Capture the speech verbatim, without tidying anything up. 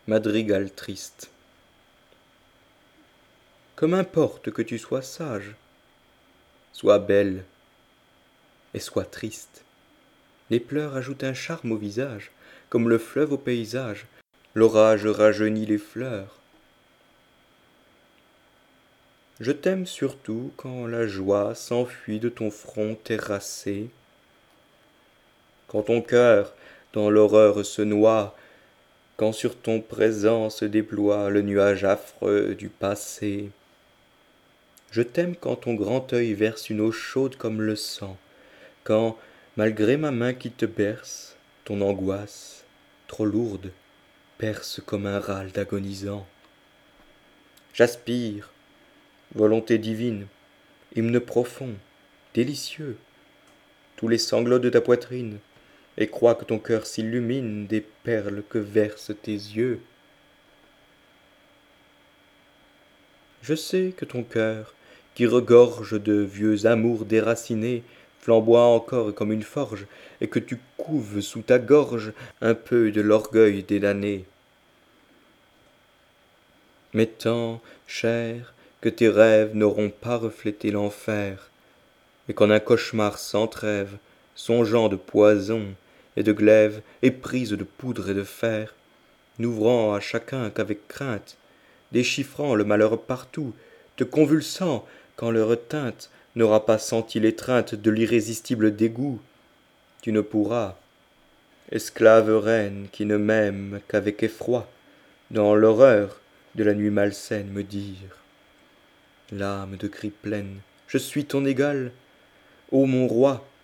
Madrigal triste. Que m'importe que tu sois sage, sois belle et sois triste. Les pleurs ajoutent un charme au visage, comme le fleuve au paysage, l'orage rajeunit les fleurs. Je t'aime surtout quand la joie s'enfuit de ton front terrassé, quand ton cœur dans l'horreur se noie, quand sur ton présent se déploie le nuage affreux du passé. Je t'aime quand ton grand œil verse une eau chaude comme le sang, quand, malgré ma main qui te berce, ton angoisse, trop lourde, perce comme un râle d'agonisant. J'aspire, volonté divine, hymne profond, délicieux, tous les sanglots de ta poitrine, et crois que ton cœur s'illumine des perles que versent tes yeux. Je sais que ton cœur, qui regorge de vieux amours déracinés, flamboie encore comme une forge, et que tu couves sous ta gorge un peu de l'orgueil des damnés. Mais tant, cher, que tes rêves n'auront pas reflété l'enfer, et qu'en un cauchemar sans trêve, songeant de poison et de glaive, éprise de poudre et de fer, n'ouvrant à chacun qu'avec crainte, déchiffrant le malheur partout, te convulsant quand leur teinte n'aura pas senti l'étreinte de l'irrésistible dégoût, tu ne pourras, esclave reine qui ne m'aime qu'avec effroi, dans l'horreur de la nuit malsaine me dire: l'âme de cris pleine, je suis ton égal, ô mon roi,